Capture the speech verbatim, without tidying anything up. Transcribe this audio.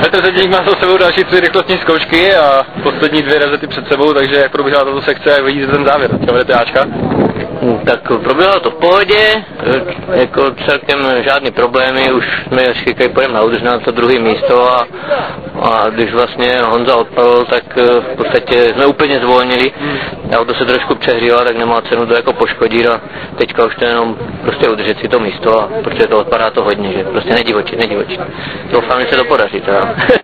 Petr Zedník má za sebou další tři rychlostní zkoušky a poslední dvě rezety před sebou, takže jak probíhala tato sekce, jak vidíte ten závěr. Čau, vedete Ačka? Tak proběhlo to v pohodě, jako celkem žádný problémy, už jsme říkali, půjdeme na udrž na to druhé místo a, a když vlastně Honza odpadl, tak v podstatě jsme úplně zvolnili. Auto se trošku přehřílo, tak nemá cenu to jako poškodit a teďka už to jenom prostě udržet si to místo, a protože to odpadá to hodně, že prostě nedivočit, nedivočit. Doufám, že se to podaří teda.